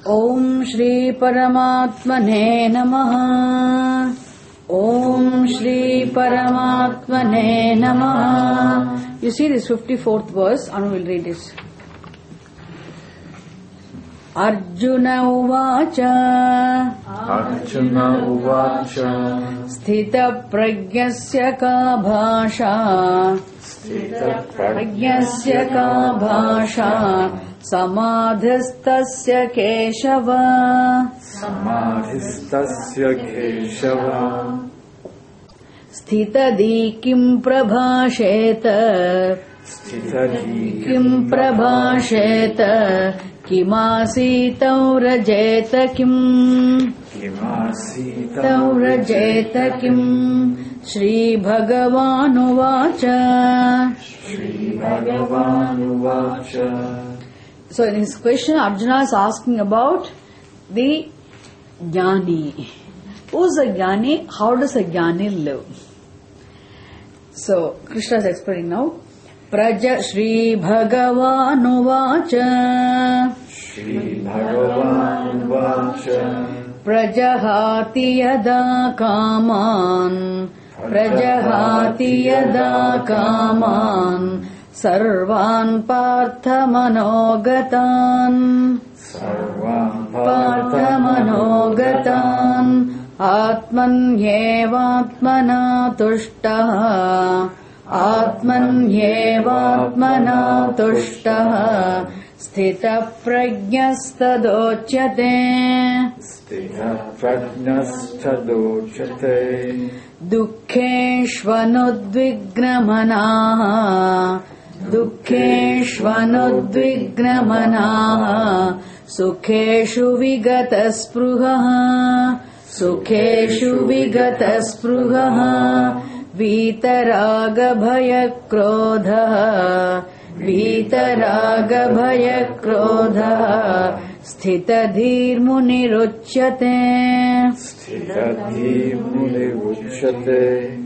Om Shri Paramatmane Namaha. Om Shri Paramatmane Namaha. You see this 54th verse, Anu will read this. Arjuna Uvacha. Arjuna Uvacha. Sthita Pragyasya Ka Bhasha. Sthita Pragyasya Ka Bhasha. Samadhistasya Keshava. Samadhistasya Keshava. Sthitadi kim prabhasheta. Sthitadi Kim prabhasheta. Kimasita rajeta kim. Kimasita Rajeta kim. Shri Bhagavan Uvacha. Shri Bhagavan Uvacha. So in his question, Arjuna is asking about the Jnani. Who is a Jnani? How does a Jnani live? So Krishna is explaining now. Praja Shri Bhagavan Uvacha. Shri Bhagavan Uvacha. Prajahati yada kaman. Prajahati yada kaman. Sarvan partha manogatan. Sarvam Partha manogatan. Atmanyevatmana tushtaha. Atmanyevatmana tushtaha. Sthita prajnastadochyate. Sthita prajnastadochate. Dukkeshvanudvignamanaha. Dukkeshvanudvignamanaha. Sukheshu vigataspruhaha. Sukheshu vigataspruhaha. Vitaragabhayakrodhaha. Vitaragabhayakrodhaha. Sthitadhirmuniruchyate. Sthitadhirmuniruchyate.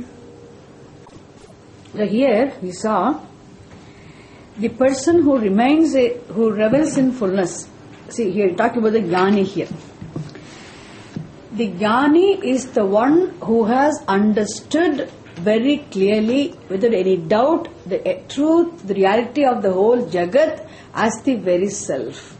So here we saw the person who who revels in fullness. See, here talking about the Jnani here. The Jnani is the one who has understood very clearly, without any doubt, the truth, the reality of the whole Jagat as the very self.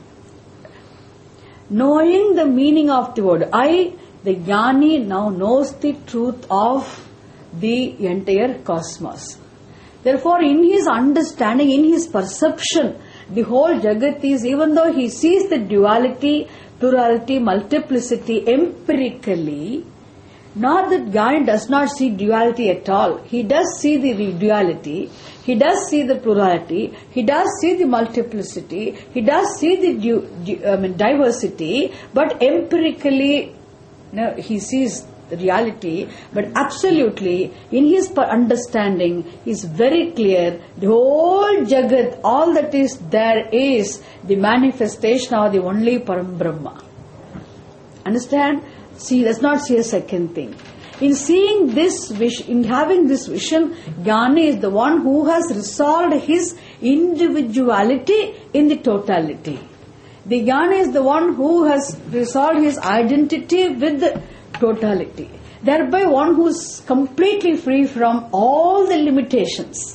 Knowing the meaning of the word I, the Jnani now knows the truth of the entire cosmos. Therefore, in his understanding, in his perception, the whole Jagat is, even though he sees the duality, plurality, multiplicity empirically, not that Jnani does not see duality at all. He does see the duality, he does see the plurality, he does see the multiplicity, he does see the diversity, but empirically he sees the reality, but absolutely in his understanding is very clear. The whole Jagat, all that is there is the manifestation of the only Param Brahma. Understand? See, let's not see a second thing. In seeing this vision, in having this vision, Jnani is the one who has resolved his individuality in the totality. The Jnani is the one who has resolved his identity with the totality. Thereby one who is completely free from all the limitations.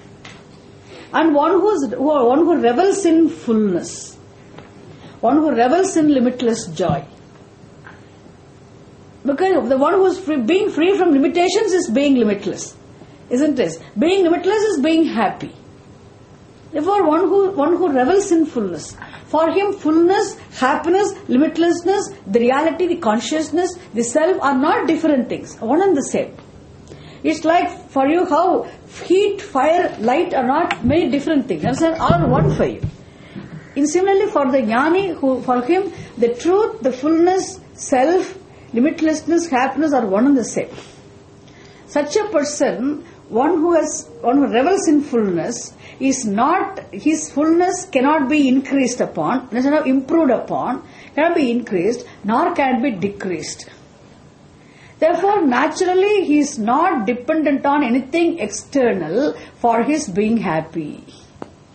And one who revels in fullness. One who revels in limitless joy. Because the one who is being free from limitations is being limitless. Isn't it? Being limitless is being happy. Therefore, one who revels in fullness. For him, fullness, happiness, limitlessness, the reality, the consciousness, the self are not different things. One and the same. It's like for you how heat, fire, light are not many different things. Understand? All are one for you. And similarly for the Jnani, for him, the truth, the fullness, self, limitlessness, happiness are one and the same. Such a person, one who revels in fullness, is not, his fullness cannot be increased upon, improved upon, cannot be increased, nor can be decreased. Therefore, naturally, he is not dependent on anything external for his being happy.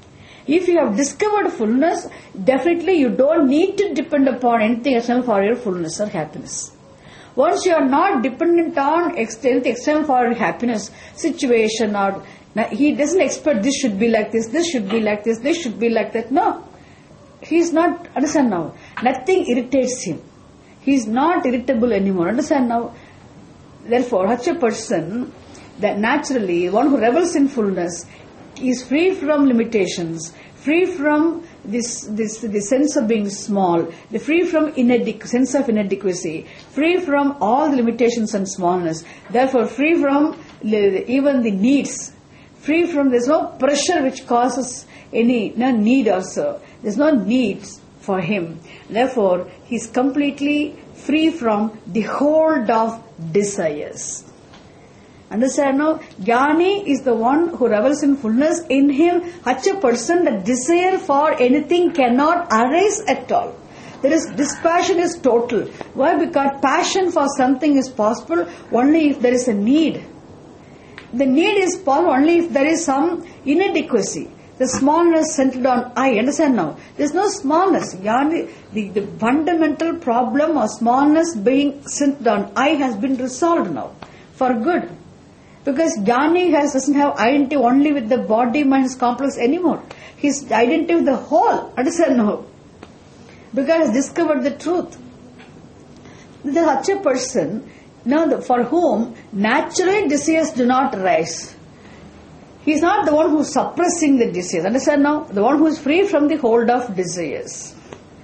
If you have discovered fullness, definitely you don't need to depend upon anything external for your fullness or happiness. Once you are not dependent on anything external for your happiness, situation, or he doesn't expect this should be like this should be like this should be like that. No. He is not, understand now, nothing irritates him. He is not irritable anymore. Understand now? Therefore, such a person, that naturally, one who revels in fullness, is free from limitations, free from this sense of being small, free from sense of inadequacy, free from all the limitations and smallness, therefore free from even the needs, free from, there's no pressure which causes any need also. There's no needs for him. Therefore, he is completely free from the hold of desires. Understand now? Jnani is the one who revels in fullness. In him, such a person, the desire for anything cannot arise at all. This passion is total. Why? Because passion for something is possible only if there is a need. The need is possible only if there is some inadequacy. The smallness centered on I. Understand now? There is no smallness. The fundamental problem of smallness being centered on I has been resolved now for good. Because Jnani doesn't have identity only with the body, mind, complex anymore. His identity with the whole. Understand now? Because he has discovered the truth. There is such a person for whom naturally desires do not rise. He is not the one who is suppressing the desires. Understand now? The one who is free from the hold of desires.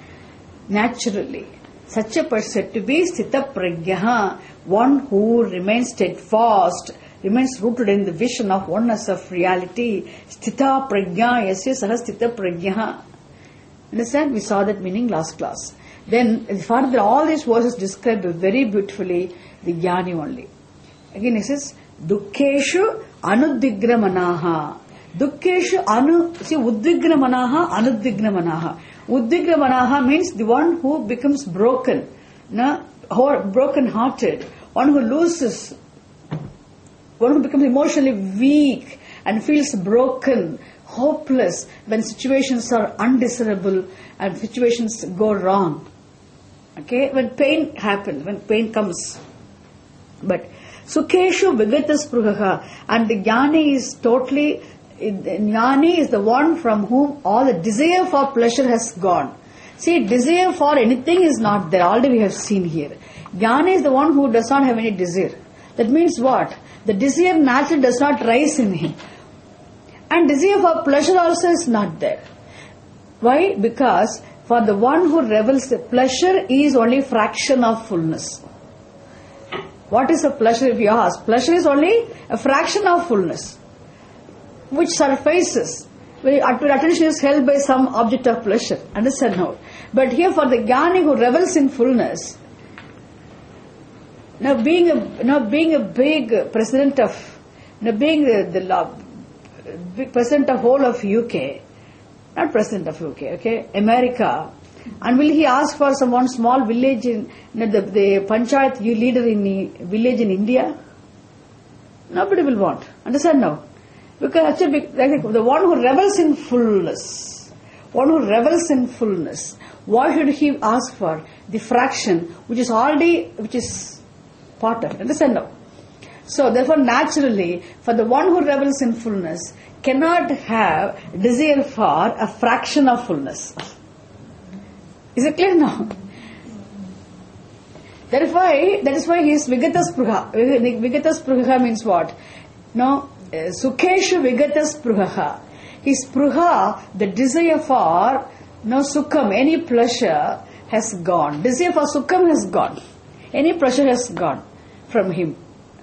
Naturally. Such a person to be sthita prajnaha, one who remains steadfast, remains rooted in the vision of oneness of reality. Sthita prajna, yasya saha sthita prajnaha. Understand? We saw that meaning last class. Then further, all these verses describe very beautifully the jnani only. Again it says, dukkeshu anudvigramanaha. Dukkeshu udvigramanaha, anudvigramanaha. Udvigramanaha means the one who becomes broken, broken hearted, one who loses, one who becomes emotionally weak and feels broken, hopeless when situations are undesirable and situations go wrong. Okay, when pain happens, when pain comes. But Sukheshu Vigatas Pruhaha, and the Jnani is totally, Jnani is the one from whom all the desire for pleasure has gone. See, desire for anything is not there, already we have seen here. Jnani is the one who does not have any desire. That means what? The desire naturally does not rise in him. And desire for pleasure also is not there. Why? Because for the one who revels, pleasure is only fraction of fullness. What is a pleasure if you ask? Pleasure is only a fraction of fullness, which surfaces when attention is held by some object of pleasure. Understand now? But here for the Jnani who revels in fullness, now being a big president of, being the president of whole of UK, not president of UK, okay, America, and will he ask for some one small village in the panchayat leader in the village in India? Nobody will want. Understand now? Because actually, the one who revels in fullness, why should he ask for the fraction which is part of? Understand now? So therefore, naturally, for the one who revels in fullness, cannot have desire for a fraction of fullness. Is it clear now? That is why he is Vigatas Pruha. Vigatas Pruha means what? No, Sukheshu Vigatas Pruha. His Pruha, the desire for Sukham, any pleasure has gone. Desire for Sukham has gone. Any pleasure has gone from him.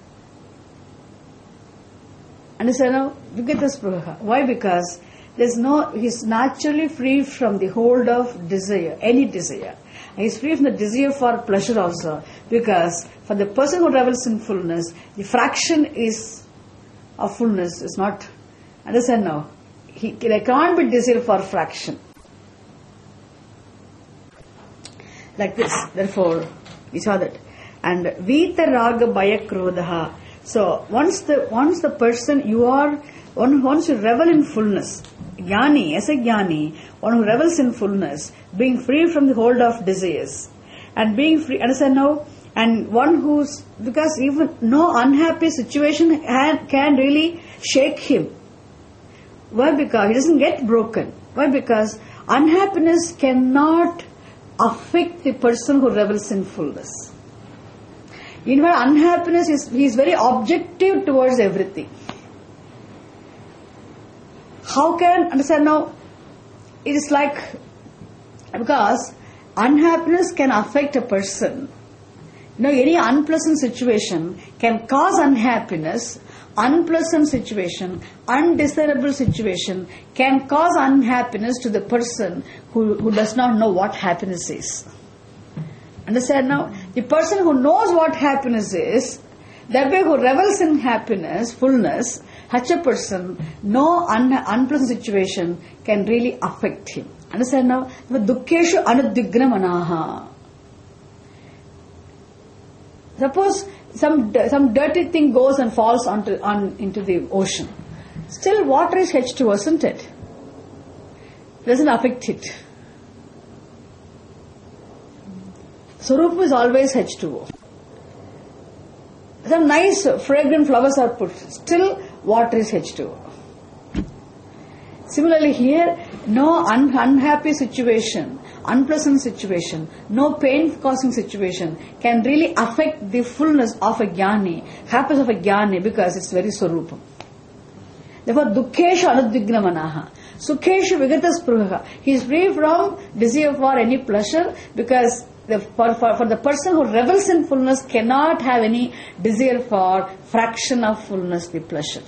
Understand now? Vigatas Pruha. Why? Because he is naturally free from the hold of desire, any desire. He is free from the desire for pleasure also. Because for the person who revels in fullness, the fraction of fullness is not. Understand now? There can't be desire for fraction. Like this. Therefore, we saw that. And Vita Raga Baya Krodha. So once the person once you revel in fullness, Jnani, as a Jnani, one who revels in fullness, being free from the hold of desires, and being free, understand now, and one who's, because even no unhappy situation can really shake him. Why? Because he doesn't get broken. Why? Because unhappiness cannot affect the person who revels in fullness. In fact, unhappiness he is very objective towards everything. How can, understand now, it is like, because unhappiness can affect a person. Any unpleasant situation can cause unhappiness. Unpleasant situation, undesirable situation can cause unhappiness to the person who does not know what happiness is. Understand now? The person who knows what happiness is, that way who revels in happiness, fullness, such a person, no unpleasant situation can really affect him. Understand now? Dukkeshu anudigna manaha. Suppose some dirty thing goes and falls into the ocean. Still water is H2O, isn't it? It doesn't affect it. Swarupa is always H2O. Some nice fragrant flowers are put. Still water is H2O. Similarly here, no unhappy situation, unpleasant situation, no pain-causing situation can really affect the fullness of a jnani, happiness of a jnani, because it's very swarupam. Therefore, dukkeshu anudigna manaha. Sukheshu vigata spruha. He is free from desire for any pleasure, because for the person who revels in fullness cannot have any desire for fraction of fullness, the pleasure.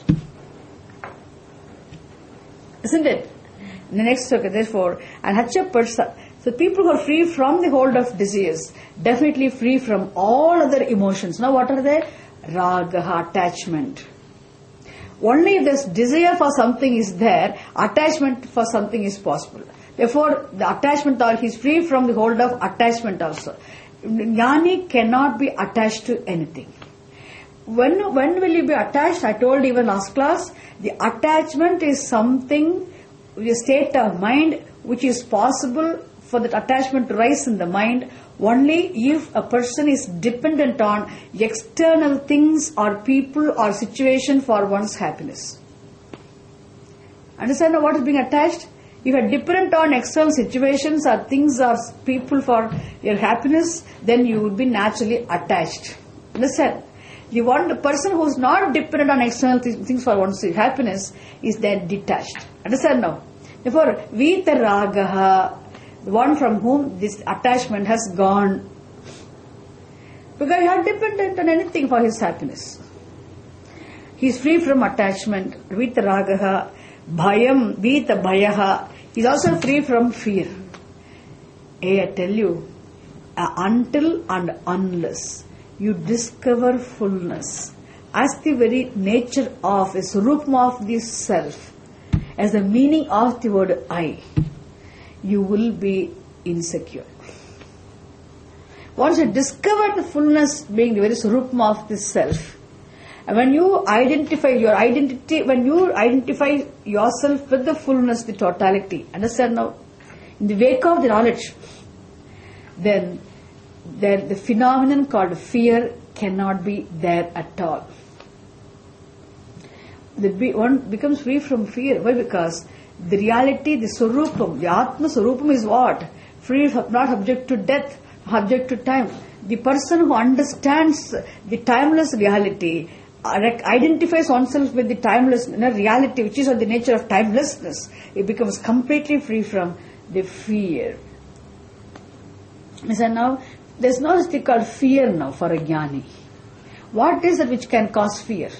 Isn't it? In the next sloka, therefore, and hacha persa. So people who are free from the hold of desires, definitely free from all other emotions. Now what are they? Raga, attachment. Only if this desire for something is there, attachment for something is possible. Therefore, the attachment, he is free from the hold of attachment also. Jnani cannot be attached to anything. When will you be attached? I told even last class, the attachment is something, a state of mind which is possible for that attachment to rise in the mind only if a person is dependent on external things or people or situation for one's happiness. Understand what is being attached? If you are dependent on external situations or things or people for your happiness, then you would be naturally attached. Understand? The person who is not dependent on external things for one's happiness is then detached. Understand now? Therefore, vitaragaha, the one from whom this attachment has gone, because he is not dependent on anything for his happiness. He is free from attachment. Vitaragaha, bhayam, vita bhayaha. He is also free from fear. I tell you, until and unless you discover fullness as the very nature of, a swarupam of the self, as the meaning of the word I, you will be insecure. Once you discover the fullness being the very swarupam of the self, and when you identify your identity, when you identify yourself with the fullness, the totality, understand now, in the wake of the knowledge, then the phenomenon called fear cannot be there at all. One becomes free from fear. Why? Because the reality, the swarupam, the Atma Swarupam is what? Free, not subject to death, subject to time. The person who understands the timeless reality, identifies oneself with the timeless reality, which is of the nature of timelessness, it becomes completely free from the fear. So now, there is no thing called fear now for a jnani. What is it which can cause fear?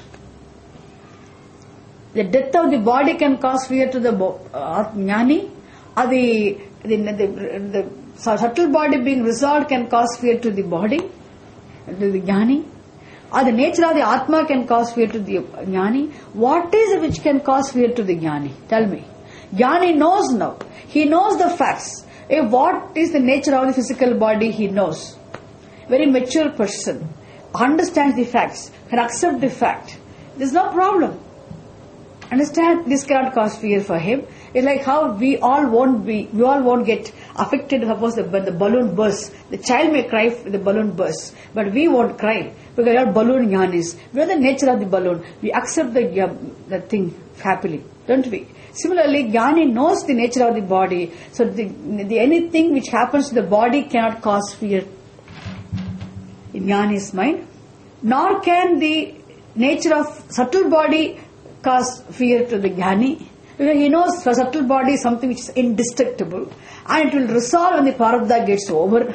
The death of the body can cause fear to the jnani, or the subtle body being resolved can cause fear to the body, to the jnani, or the nature of the Atma can cause fear to the jnani. What is it which can cause fear to the jnani? Tell me. Jnani knows now. He knows the facts. What is the nature of the physical body, he knows. Very mature person, understands the facts, can accept the fact. There is no problem. Understand? This cannot cause fear for him. It's like how we all won't get affected. Suppose when the balloon bursts, the child may cry if the balloon bursts, but we won't cry because we are balloon jnanis. We know the nature of the balloon. We accept the thing happily, don't we? Similarly, jnani knows the nature of the body, so the anything which happens to the body cannot cause fear in jnani's mind, nor can the nature of subtle body cause fear to the jnani. Because he knows the subtle body is something which is indestructible and it will resolve when the prarabdha gets over.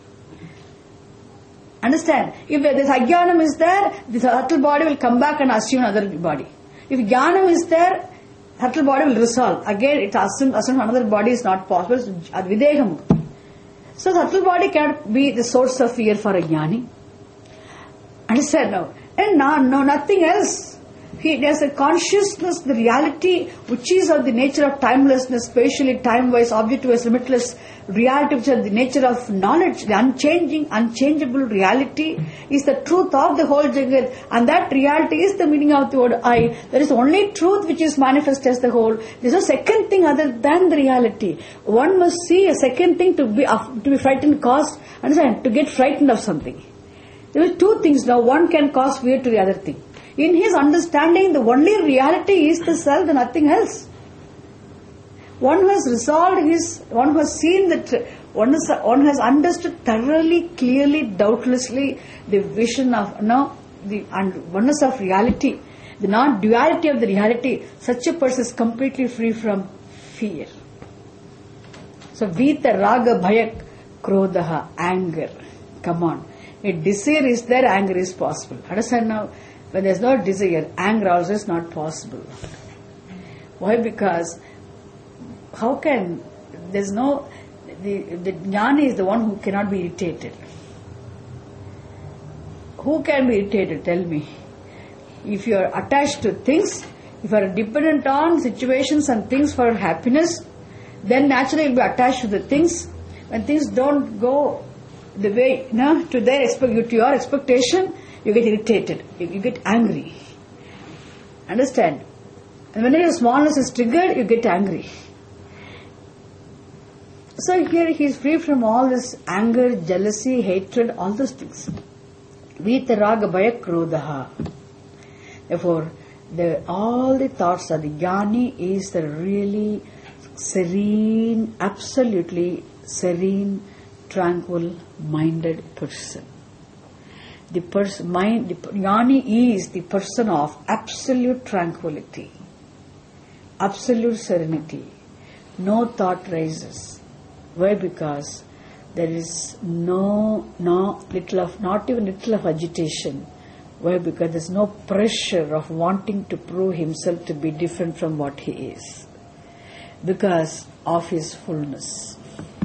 Understand? If this ajnanam is there, the subtle body will come back and assume another body. If jnanam is there, subtle body will resolve. Again, it assumes another body is not possible. It's videham. So subtle body cannot be the source of fear for a jnani. Understand now? And no, nothing else. There's a consciousness, the reality which is of the nature of timelessness, spatially, time-wise, object-wise, limitless reality, which is the nature of knowledge, the unchanging, unchangeable reality is the truth of the whole Jagat, and that reality is the meaning of the word I. There is only truth which is manifest as the whole. There is no second thing other than the reality. One must see a second thing to be frightened, caused, understand, to get frightened of something. There are two things now. One can cause fear to the other thing. In his understanding, the only reality is the self and nothing else. One who has resolved one who has seen one has understood thoroughly, clearly, doubtlessly the vision of the oneness of reality, the non-duality of the reality. Such a person is completely free from fear. So, Vita, Raga, Bhayak, Krodha, anger. Come on. If desire is there, anger is possible. Understand now? When there is no desire, anger also is not possible. Why? Because the jnani is the one who cannot be irritated. Who can be irritated? Tell me. If you are attached to things, if you are dependent on situations and things for happiness, then naturally you will be attached to the things. When things don't go the way to your expectation, you get irritated, you get angry. Understand? And when your smallness is triggered, you get angry. So here he is free from all this anger, jealousy, hatred, all those things. Vita, Raga, Bhaya, Krodha. Therefore, all the thoughts of the jnani is the really serene, absolutely serene, tranquil, minded person. The jnani is the person of absolute tranquility, absolute serenity. No thought rises. Why? Because there is not even little of agitation. Why? Because there is no pressure of wanting to prove himself to be different from what he is. Because of his fullness.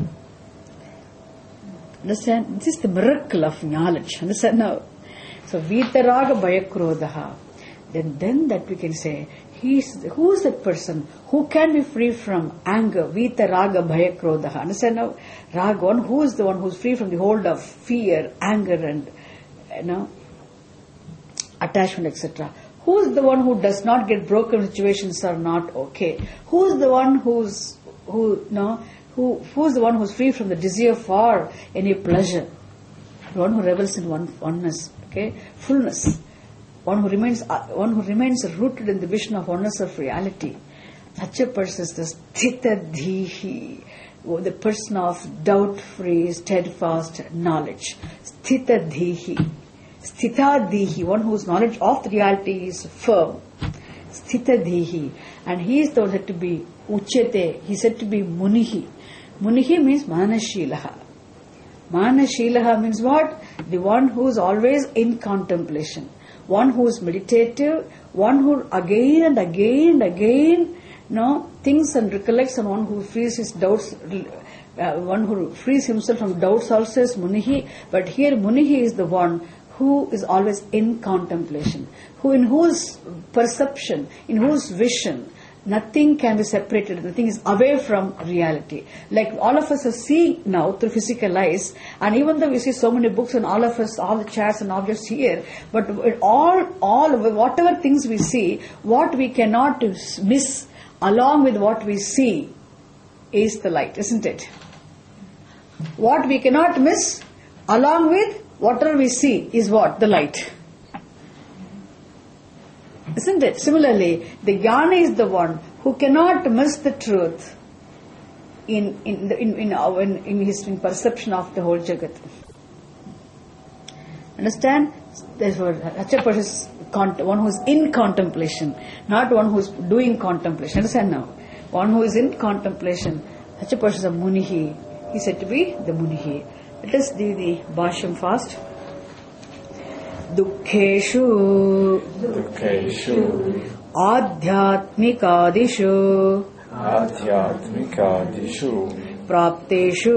Understand? This is the miracle of knowledge. Understand now? So, Vitaraga Bhayakrodha. Then that we can say, who is that person who can be free from anger? Vitaraga Bhayakrodha. Understand now? Raga, who is the one who is free from the hold of fear, anger and attachment, etc. Who is the one who does not get broken when situations are not okay? Who is the one who is the one who is free from the desire for any pleasure? The one who revels in oneness, fullness. One who remains rooted in the vision of oneness of reality. Such a person is the Sthitadhihi, the person of doubt-free, steadfast knowledge. Sthitadhihi. Sthitadhihi, one whose knowledge of the reality is firm. Sthitadhihi. And he is the one said to be Uchyate, he said to be Munihi. Munihi means Manashilaha. Manashilaha means what? The one who is always in contemplation. One who is meditative, one who again and again thinks and recollects, and one who frees his doubts, one who frees himself from doubts also is Munihi. But here Munihi is the one who is always in contemplation, in whose perception, in whose vision, Nothing can be separated. Nothing is away from reality. Like all of us are seeing now through physical eyes, and even though we see so many books and all of us, all the chairs and objects here, but all whatever things we see, what we cannot miss along with what we see is the light, isn't it? What we cannot miss along with whatever we see is what? The light. Isn't it? Similarly, the jnana is the one who cannot miss the truth in his perception of the whole Jagat. Understand? Therefore, such a person is one who is in contemplation, not one who is doing contemplation. Understand now? One who is in contemplation, such a person is a munihi. He is said to be the munihi. Let us do the bhashyam fast. दुःखेषु आध्यात्मिकादिषु प्राप्तेषु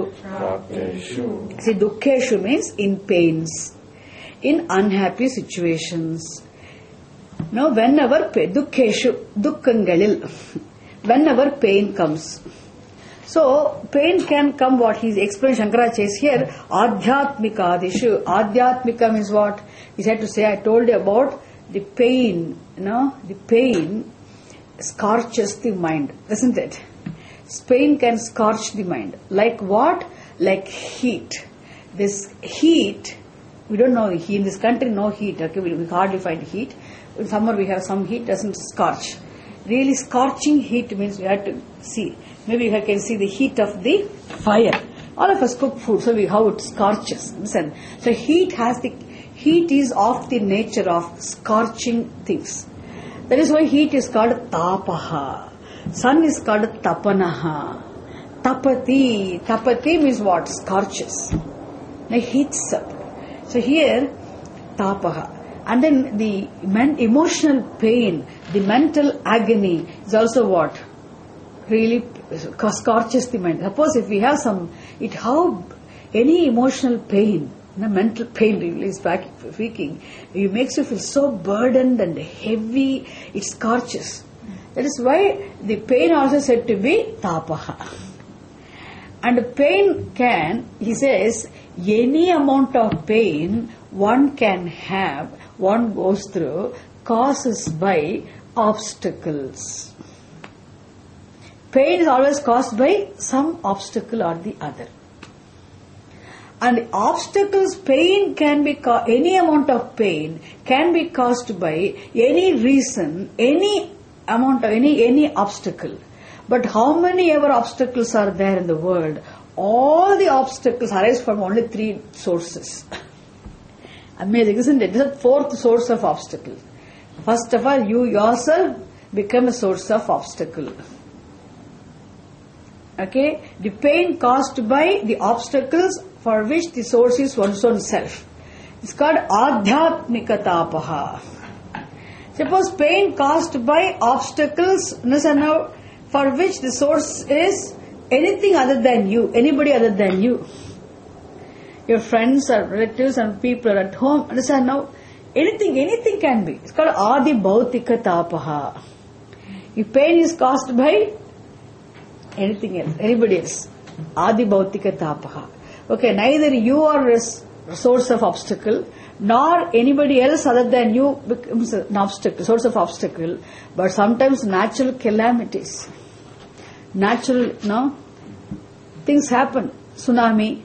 See, dukkeshu means in pains, in unhappy situations. Now, whenever dukkeshu, dukkangalil, whenever pain comes. So, pain can come, what he explains, Shankaracharya says here, adhyatmikadishu. Adhyatmika means what? He said to say, I told you about the pain, the pain scorches the mind, isn't it? Pain can scorch the mind. Like what? Like heat. This heat, we don't know, in this country no heat, okay, we hardly find heat. In summer we have some heat, doesn't scorch. Really scorching heat means we have to see. Maybe you can see the heat of the fire. All of us cook food, so how it scorches. Listen. So heat is of the nature of scorching things. That is why heat is called tapaha. Sun is called tapanaha. Tapati means what? Scorches. Like heats up. So here, tapaha. And then the emotional pain, the mental agony is also what? Really scorches the mind. Suppose if we have any emotional pain, mental pain really is back speaking, it makes you feel so burdened and heavy, it scorches. That is why the pain also said to be tapaha. And pain can, he says, any amount of pain one can have, one goes through, causes by obstacles. Pain is always caused by some obstacle or the other. And obstacles, pain can be, any amount of pain can be caused by any reason, any amount of, any obstacle. But how many ever obstacles are there in the world? All the obstacles arise from only 3 sources. Amazing, isn't it? This is the 4th source of obstacle. First of all, you yourself become a source of obstacle. Okay? The pain caused by the obstacles for which the source is one's own self. It's called adhyatmikatapaha. Suppose pain caused by obstacles, for which the source is anything other than you, anybody other than you. Your friends or relatives and people are at home, understand now? Anything can be. It's called adi bhautika tapaha. If pain is caused by anything else, anybody else, adi bhautika tapaha. Okay, neither you are a source of obstacle, nor anybody else other than you becomes an obstacle, source of obstacle, but sometimes natural calamities. Things happen. Tsunami,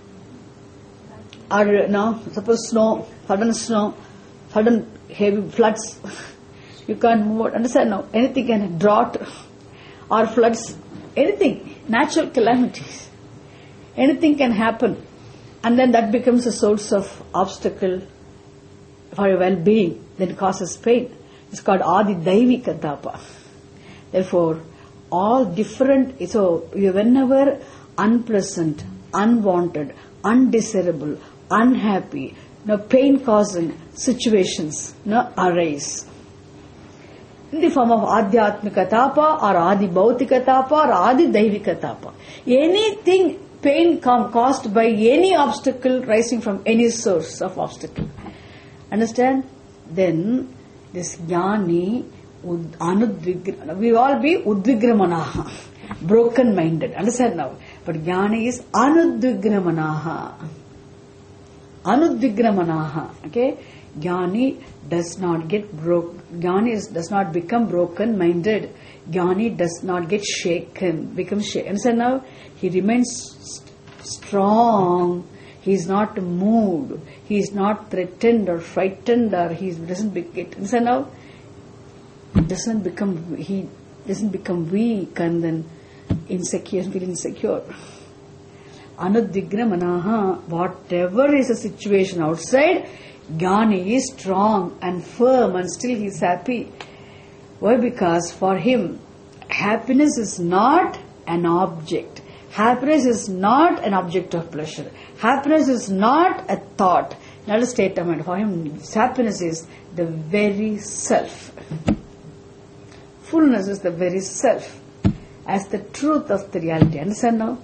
or suppose sudden heavy floods. You can't move. Understand now? Anything can, drought or floods, anything, natural calamities. Anything can happen. And then that becomes a source of obstacle for your well-being, then causes pain. It's called adi daivika tapa. Therefore, all different, so whenever unpleasant, unwanted, undesirable, unhappy, pain-causing situations arise in the form of adhyatmika tapa or adi bhautika tapa or adi daivika tapa. Anything pain caused by any obstacle rising from any source of obstacle. Understand? Then this jnani We all be udvigramanaha, broken minded. Understand now? But jnani is anudvigramanaha. Anudvigramanaha. Okay? Jnani does not get does not become broken minded. Jnani does not get become shaken. Understand now? He remains strong. He is not moved. He is not threatened or frightened, or he doesn't get. Understand now? He doesn't become weak and then insecure, feel insecure. Anudvigramanaha, whatever is the situation outside, Jnani is strong and firm and still he is happy. Why? Because for him, happiness is not an object. Happiness is not an object of pleasure. Happiness is not a thought, not a state of mind. For him, happiness is the very self. Fullness is the very self, as the truth of the reality. Understand now?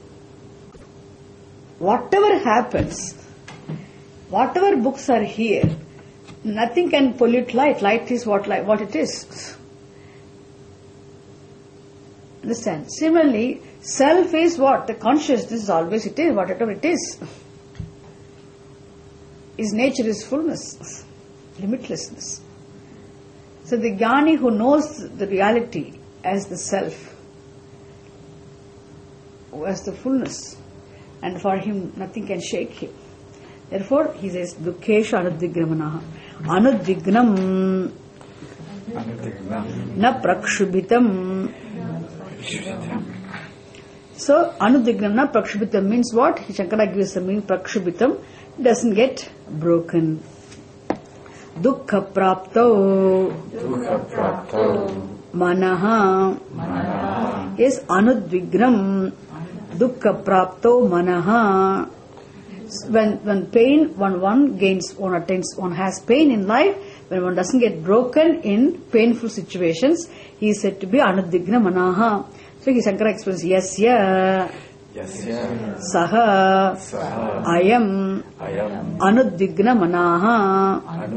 Whatever happens, whatever books are here, nothing can pollute light. Light is what it is. Understand? Similarly, self is what? The consciousness is always it is, whatever it is. His nature is fullness, limitlessness. So the jnani who knows the reality as the self, as the fullness, and for him nothing can shake him. Therefore he says, Dukkesha anudvigramanaha. Anudvignam na prakshubhitam. So anudvignam na prakshubhitam means what? Shankara gives the meaning prakshubhitam, doesn't get broken. Dukkha prapto manaha is anudvigram. Dukkha prapto manaha. When pain, one gains, one has pain in life, when one doesn't get broken in painful situations, he is said to be anudvigna manaha. So Shankara explains, yasya saha ayam anudvigna manaha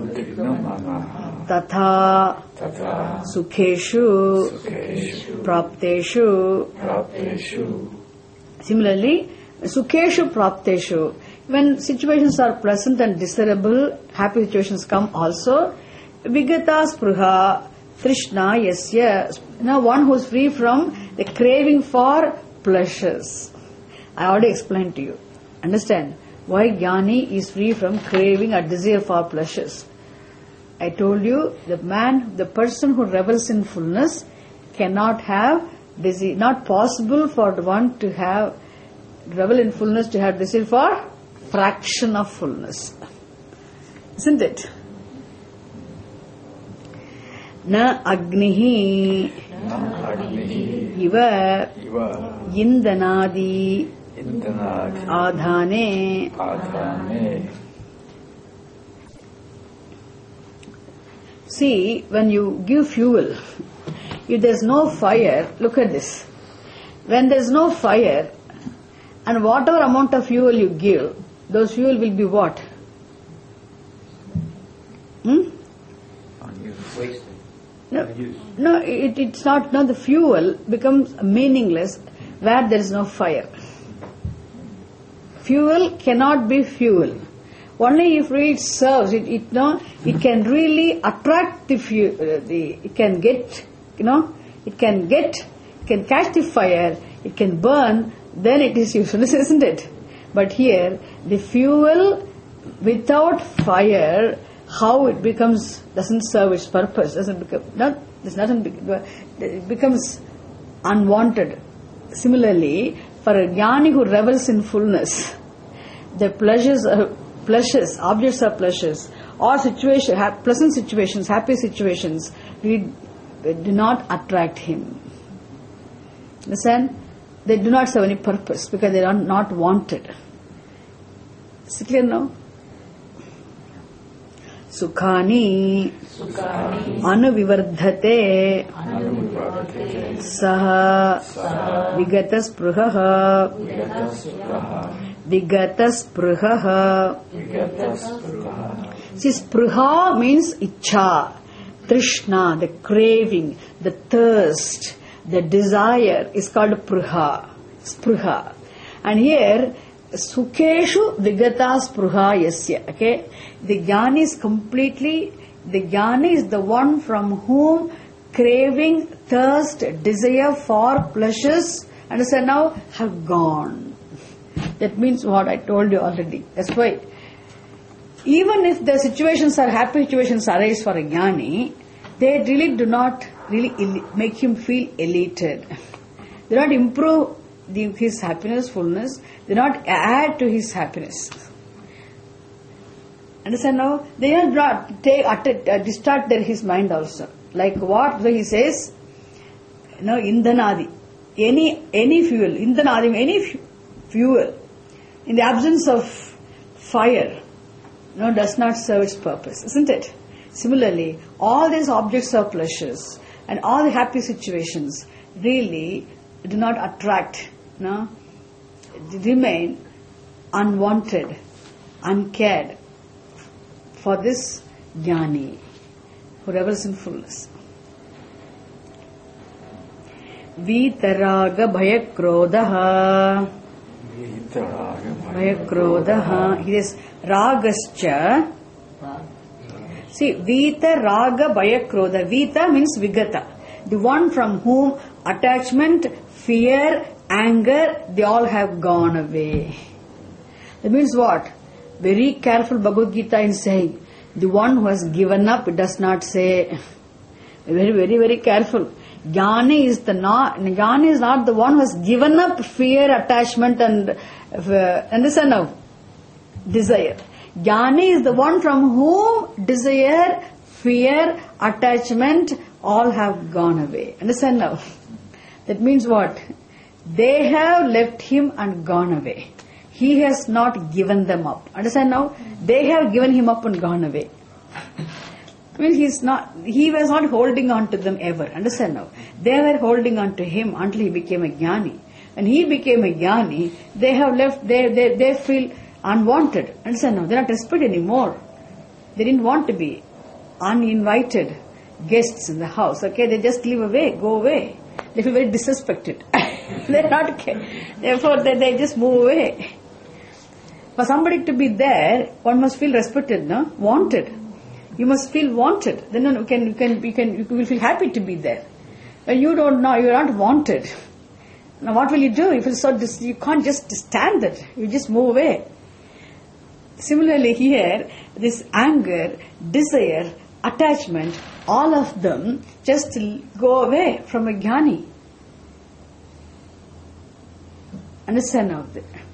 tatha sukheshu prapteshu. Similarly, sukheshu prapteshu, when situations are pleasant and desirable, happy situations come also. Vigata spruha trishna yasya. Now one who is free from the craving for pleasures. I already explained to you. Understand why jnani is free from craving or desire for pleasures. I told you, the person who revels in fullness cannot have desire. Not possible for one to have revel in fullness to have desire for fraction of fullness. Isn't it? Na agnihi iva indanadi adhane. See, when you give fuel, if there's no fire, look at this. When there's no fire, and whatever amount of fuel you give, those fuel will be what? Wasted. No, it's not. No, the fuel becomes meaningless where there is no fire. Fuel cannot be fuel. Only if it serves, it can really attract the fuel. It can catch the fire. It can burn. Then it is useless, isn't it? But here, the fuel without fire, how it doesn't serve its purpose. It becomes unwanted. Similarly, for a jnani who revels in fullness, the pleasures, objects are pleasures, or pleasant situations, happy situations, do not attract him. Understand? They do not serve any purpose because they are not wanted. Is it clear now? Sukhani anuvivardhate saha vigataspruhaha. See, spruha means ichha. Trishna, the craving, the thirst, the desire is called spruha. And here, Sukeshu Vigata Spruha Yasya. Okay? The jnani is completely, the jnani is the one from whom craving, thirst, desire for pleasures, understand now, have gone. That means what I told you already. That's why, even if the situations are happy situations arise for a jnani, they really do not really make him feel elated. They don't improve his happiness, fullness. They not add to his happiness. Understand now? They do not distort his mind also. Like what he says, indhanadi, any fuel, indhanadi, any fuel, in the absence of fire, does not serve its purpose, isn't it? Similarly, all these objects of pleasures and all the happy situations really do not attract, remain unwanted, uncared for this jnani who revels in fullness. Vitaraga bhayakrodaha. Bhayakrodaha. It is ragascha. See, Vita, Raga, Bhayakroda. Vita means Vigata. The one from whom attachment, fear, anger, they all have gone away. That means what? Very careful Bhagavad Gita in saying, the one who has given up, it does not say, very, very, very careful. Jnani is not the one who has given up fear, attachment and understand now, desire. Jnani is the one from whom desire, fear, attachment all have gone away. Understand now? That means what? They have left him and gone away. He has not given them up. Understand now? They have given him up and gone away. I mean, he was not holding on to them ever. Understand now? They were holding on to him until he became a jnani. When he became a jnani, they have left, they feel unwanted. Understand now? They are not desperate anymore. They didn't want to be uninvited guests in the house. Okay, they just leave away, go away. They feel very disrespected. They're not care. Therefore, they just move away. For somebody to be there, one must feel respected, no? Wanted. You must feel wanted. Then you will feel happy to be there. When you don't know, you are not wanted. Now, what will you do? You feel you can't just stand there. You just move away. Similarly, here, this anger, desire, attachment, all of them just go away from a jnani. Understand now?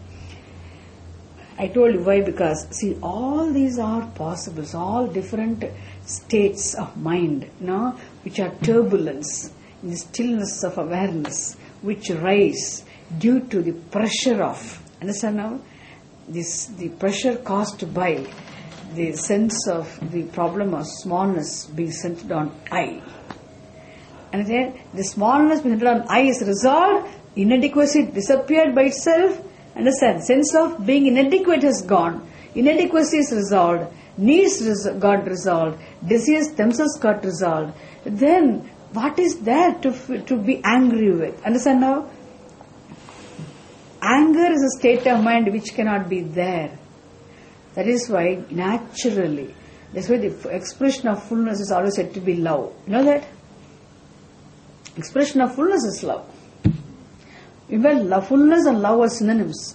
I told you why, because see, all these are possibles, all different states of mind, which are turbulence, in the stillness of awareness, which rise due to the pressure of, understand now? The pressure caused by the sense of the problem of smallness being centered on I. And then the smallness being centered on I is resolved, inadequacy disappeared by itself. Understand? Sense of being inadequate has gone. Inadequacy is resolved. Needs got resolved. Desires themselves got resolved. Then what is there to be angry with? Understand now? Anger is a state of mind which cannot be there. That is why naturally, that's why the expression of fullness is always said to be love. You know that? Expression of fullness is love. Well, fullness and love are synonyms.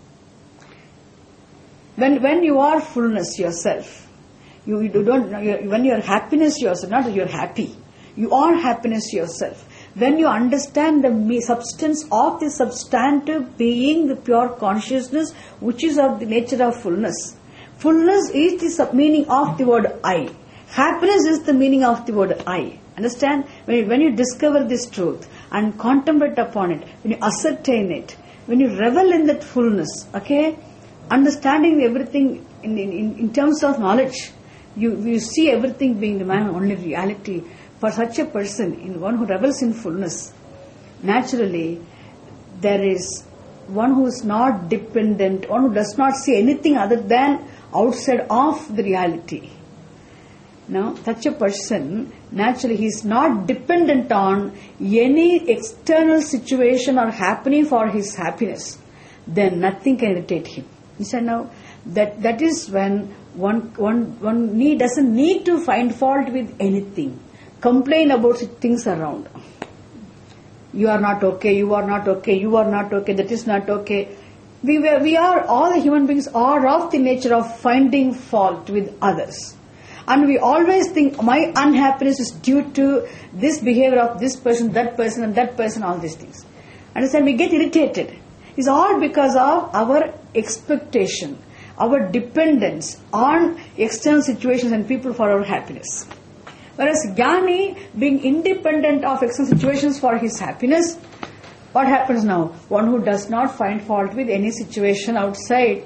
When you are fullness yourself, you don't. When you are happiness yourself, not that you are happy. You are happiness yourself. When you understand the substance of the substantive being, the pure consciousness, which is of the nature of fullness. Fullness is the meaning of the word I. Happiness is the meaning of the word I. Understand? When you discover this truth and contemplate upon it, when you ascertain it, when you revel in that fullness, okay, understanding everything in terms of knowledge, you see everything being the only reality. For such a person, in one who revels in fullness, naturally, there is one who is not dependent, one who does not see anything other than outside of the reality. Now, such a person, naturally, he is not dependent on any external situation or happening for his happiness. Then nothing can irritate him. He said, now, that is when one doesn't need to find fault with anything, complain about things around. You are not okay, you are not okay, you are not okay, that is not okay. We are, all the human beings are of the nature of finding fault with others. And we always think, my unhappiness is due to this behavior of this person, and that person, all these things. Understand? We get irritated. It's all because of our expectation, our dependence on external situations and people for our happiness. Whereas Jnani, being independent of external situations for his happiness, what happens now? One who does not find fault with any situation outside.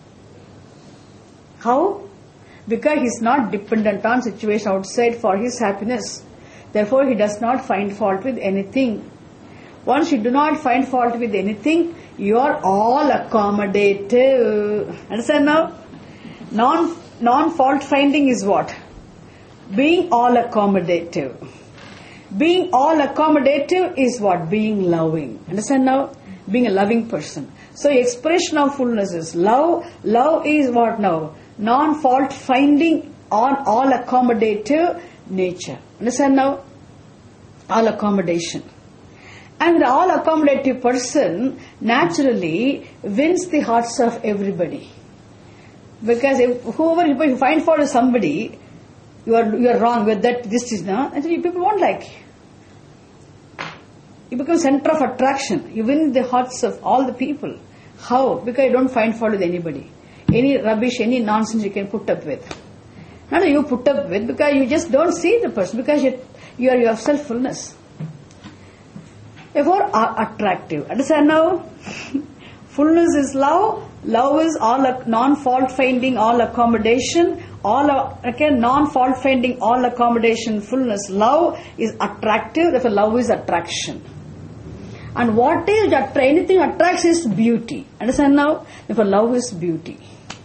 How? Because he is not dependent on situation outside for his happiness. Therefore, he does not find fault with anything. Once you do not find fault with anything, you are all accommodative. Understand now? Non-fault finding is what? Being all accommodative. Being all accommodative is what? Being loving. Understand now? Being a loving person. So expression of fullness is love. Love is what now? Non-fault finding on all accommodative nature. Understand now? All accommodation. And the all accommodative person naturally wins the hearts of everybody. Because if you find fault with somebody, you are wrong with that, this is not, and people won't like you. You become center of attraction. You win the hearts of all the people. How? Because you don't find fault with anybody. Any rubbish, any nonsense you can put up with. No, you put up with because you just don't see the person, because you are your self-fullness. Therefore, are attractive. Understand now? Fullness is love. Love is all non-fault finding, all accommodation. Non-fault finding, all accommodation, fullness. Love is attractive. Therefore, love is attraction. And what is anything attracts is beauty. Understand now? Therefore, love is beauty.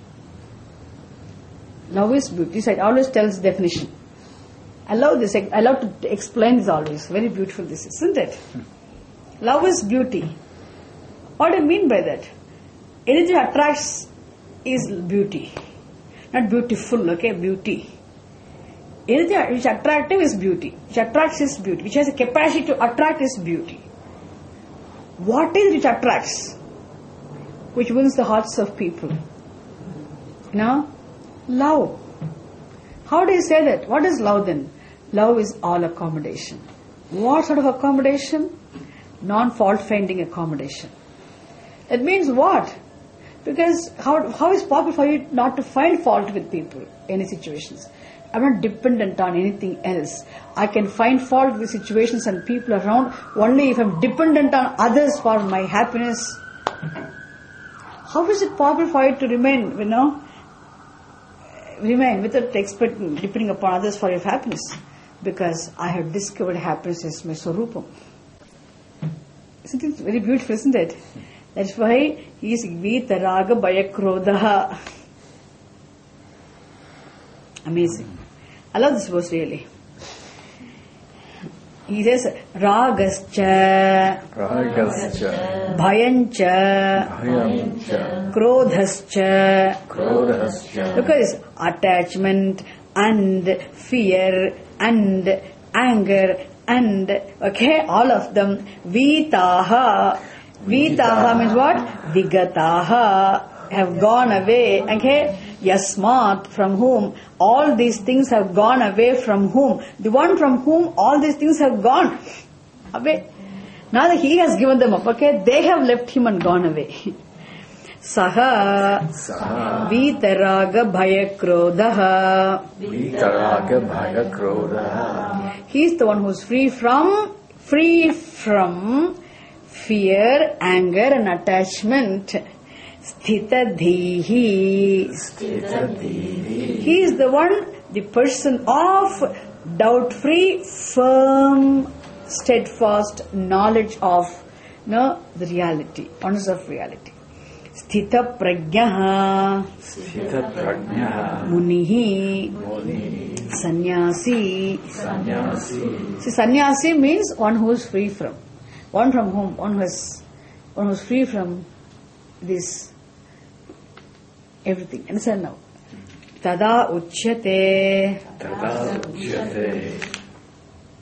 Love is beauty. This I always tell this definition. I love this. I love to explain this always. Very beautiful this is, isn't it? Love is beauty. What do you mean by that? Anything attracts is beauty. Not beautiful, okay? Beauty. Anything which is attractive is beauty. Which attracts is beauty. Which has a capacity to attract is beauty. What is which attracts? Which wins the hearts of people? Now, love. How do you say that? What is love then? Love is all accommodation. What sort of accommodation? Non-fault finding accommodation. It means what? Because how is it possible for you not to find fault with people, any situations? I'm not dependent on anything else. I can find fault with situations and people around only if I'm dependent on others for my happiness. How is it possible for you to remain without depending upon others for your happiness? Because I have discovered happiness is my Swarupam. Isn't it very beautiful, isn't it? That's why he is Vita Raga Bhayakrodha. Amazing. I love this verse really. He says, Ragascha, Bhayancha, Krodhascha. Look at this. Attachment and fear and anger and, okay, all of them. Vitaha. Vitaha means what? Vigataha. Have gone away. Okay? Yasmat, from whom all these things have gone away, from whom? The one from whom all these things have gone away. Now that he has given them up, okay, they have left him and gone away. Saha Vitaraga Bhayakrodha. He is the one who is free from fear, anger and attachment. Sthitadhihi. He is the one, the person of doubt-free, firm, steadfast knowledge of the reality, honest of reality. Sthita prajnaha. Munihi. Sannyasi. Sannyasi. See, sannyasi means one who is free from. One from whom? One who is free from this everything. Understand now? Tada uchyate. Tada uchyate.